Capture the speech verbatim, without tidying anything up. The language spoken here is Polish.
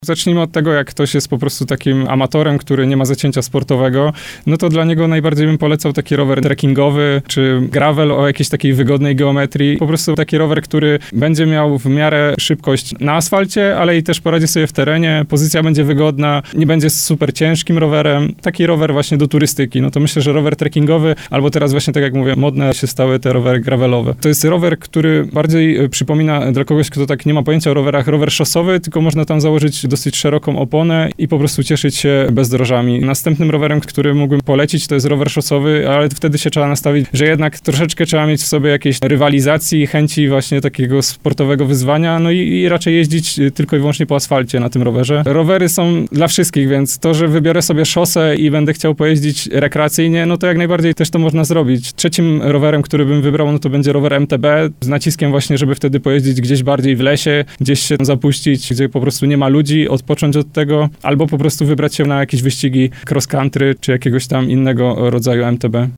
Zacznijmy od tego, jak ktoś jest po prostu takim amatorem, który nie ma zacięcia sportowego, no to dla niego najbardziej bym polecał taki rower trekkingowy, czy gravel o jakiejś takiej wygodnej geometrii. Po prostu taki rower, który będzie miał w miarę szybkość na asfalcie, ale i też poradzi sobie w terenie, pozycja będzie wygodna, nie będzie super ciężkim rowerem. Taki rower właśnie do turystyki. No to myślę, że rower trekkingowy, albo teraz właśnie, tak jak mówię, modne się stały te rowery gravelowe. To jest rower, który bardziej przypomina dla kogoś, kto tak nie ma pojęcia o rowerach, rower szosowy, tylko można tam założyć dosyć szeroką oponę i po prostu cieszyć się bezdrożami. Następnym rowerem, który mógłbym polecić, to jest rower szosowy, ale wtedy się trzeba nastawić, że jednak troszeczkę trzeba mieć w sobie jakiejś rywalizacji, chęci właśnie takiego sportowego wyzwania, no i, i raczej jeździć tylko i wyłącznie po asfalcie na tym rowerze. Rowery są dla wszystkich, więc to, że wybiorę sobie szosę i będę chciał pojeździć rekreacyjnie, no to jak najbardziej też to można zrobić. Trzecim rowerem, który bym wybrał, no to będzie rower M T B, z naciskiem właśnie, żeby wtedy pojeździć gdzieś bardziej w lesie, gdzieś się zapuścić, gdzie po prostu nie ma ludzi, odpocząć od tego, albo po prostu wybrać się na jakieś wyścigi cross country, czy jakiegoś tam innego rodzaju M T B.